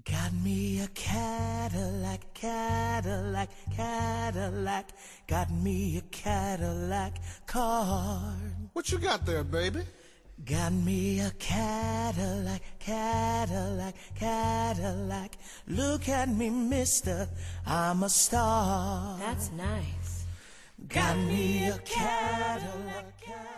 Got me a Cadillac, Cadillac, Cadillac. Got me a Cadillac car. What you got there, baby? Got me a Cadillac, Cadillac, Cadillac. Look at me, mister, I'm a star. That's nice. Got me a Cadillac, Cadillac.